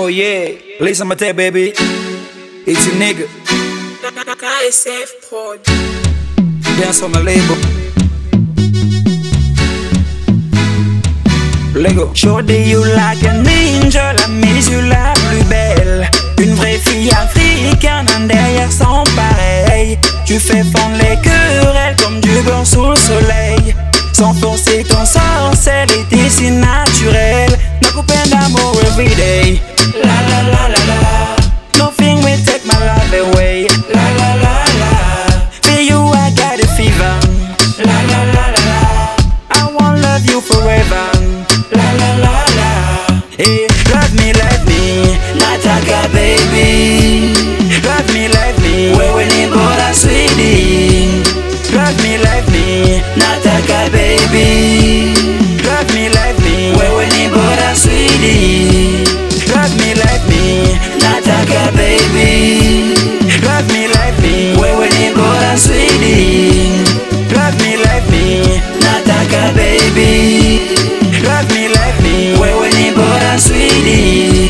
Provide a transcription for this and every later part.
Oh yeah, listen to that, baby. It's a nigga. KSF Pod. Dance on my label. Lego. Shorty, you like an angel, la mise you la plus belle. Une vraie fille africaine, un derrière sans pareil. Tu fais fondre les querelles comme du beurre sous le soleil. Sans forcer ton sorcelleté si naturel. No coupin d'amour everyday. La la la la la. Nothing will take my love away. La la la la. For you I got a fever. La la la la la. I won't love you forever. La la la la. Hey, love me, nataka baby. Love me, wewe ni bora sweetie. Love me, nataka baby. Love me, wewe ni bora sweetie. Love me, nataka baby. Love me, wewe ni bora sweetie. Love me, nataka baby. Love me, wewe ni bora sweetie.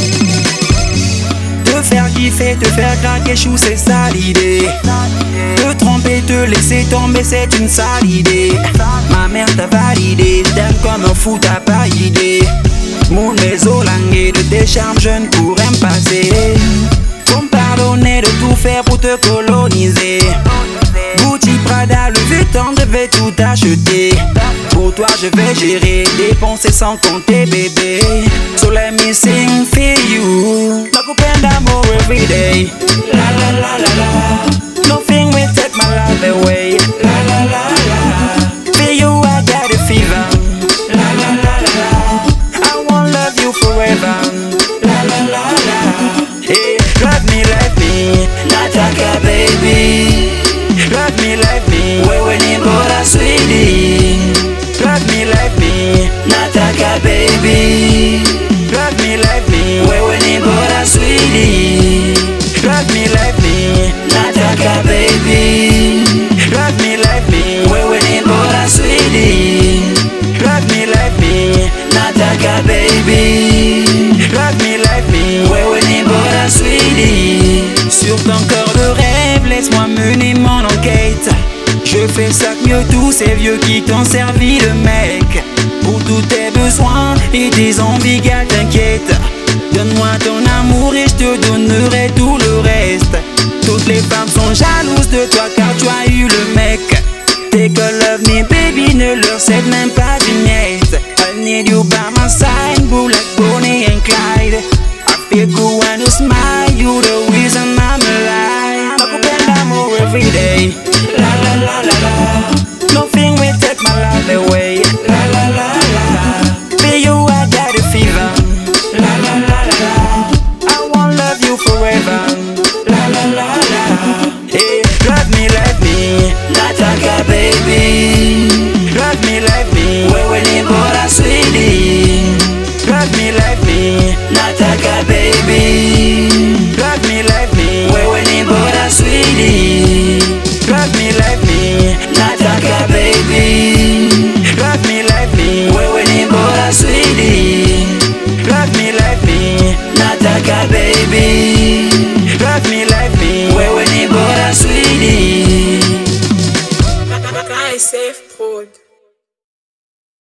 Te faire kiffer, te faire craquer chou, c'est ça l'idée. Te tromper, te laisser tomber, c'est une sale idée. Ma mère t'a validé, t'aimes comme un fou, t'as pas idée. Mon maison languée de tes charmes, je ne pourrais me passer. Pour me pardonner de tout faire pour te coloniser. Gucci, Prada, Louis Vuitton, je vais tout acheter. Pour toi je vais gérer, dépenser sans compter bébé. So let me sing for you. No coupin d'amour everyday. La la la la la. Nothing will take my love away. La la la la. For you I got a fever. La la la la la. I won't love you forever. La la la la. Hey, love me, nataka baby. Love me, wewe ni bora sweetie. Love me, nataka baby. Love me, wewe ni bora sweetie. Love me, nataka baby. Love me, wewe ni bora sweetie. Love me, nataka baby. Love me, wewe ni bora sweetie. Sur ton corps de rêve, laisse-moi mener mon enquête. Je fais ça que mieux tous ces vieux qui t'ont servi de mec. Pour tous tes besoins et tes envies, gars, t'inquiète. Donne-moi ton amour et je te donnerai tout le reste. Toutes les femmes sont jalouses de toi car tu as eu le mec. Take a love me baby, ne leur cède même pas du niet. I need you by my side, boo like